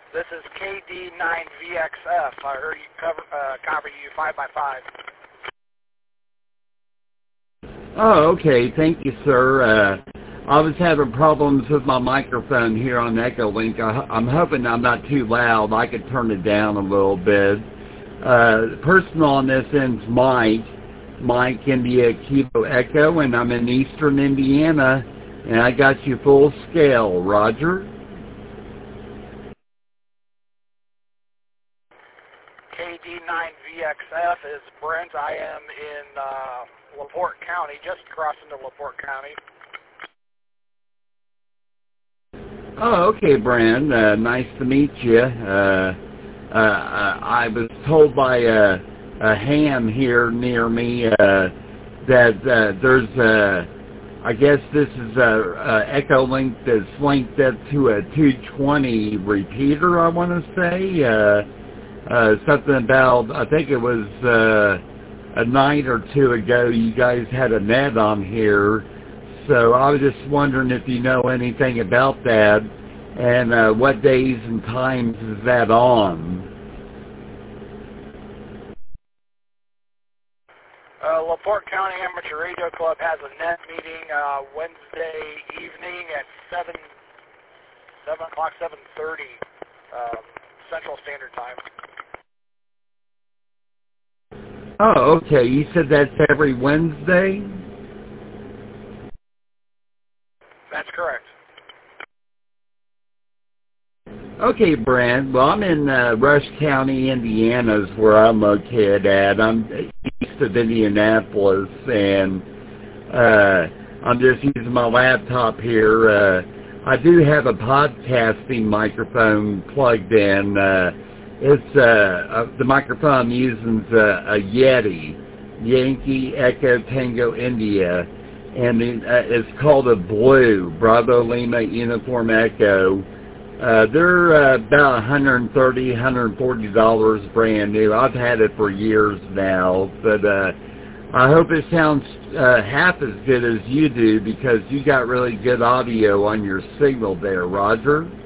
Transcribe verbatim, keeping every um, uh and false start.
This is K D nine V X F. I heard you cover, uh, copy you five by five. Oh, okay. Thank you, sir. Uh, I was having problems with my microphone here on Echolink. I, I'm hoping I'm not too loud. I could turn it down a little bit. Uh, the person on this end's Mike. Mike India Kilo Echo, and I'm in Eastern Indiana, and I got you full scale. Roger? K D nine V X F is Brent. I am in uh, LaPorte County, just crossing to LaPorte County. Oh, okay, Brent. Uh, nice to meet you. Uh, uh, I was told by a, a ham here near me uh, that uh, there's a, I guess this is a, a Echolink that's linked up to a two twenty repeater, I want to say. Uh, uh, something about, I think it was uh, a night or two ago you guys had a net on here. So I was just wondering if you know anything about that, and uh, what days and times is that on? Uh, LaPorte County Amateur Radio Club has a net meeting uh, Wednesday evening at seven seven o'clock, seven thirty um, Central Standard Time. Oh, okay. You said that's every Wednesday? That's correct. Okay, Brent. Well, I'm in uh, Rush County, Indiana is where I'm located at. I'm east of Indianapolis, and uh, I'm just using my laptop here. Uh, I do have a podcasting microphone plugged in. Uh, it's uh, uh, the microphone I'm using is uh, a Yeti, Yankee Echo Tango India. And it, uh, it's called a Blue, Bravo Lima Uniform Echo. Uh, they're uh, about one hundred thirty dollars, one hundred forty dollars brand new. I've had it for years now, but uh, I hope it sounds uh, half as good as you do, because you got really good audio on your signal there, Roger.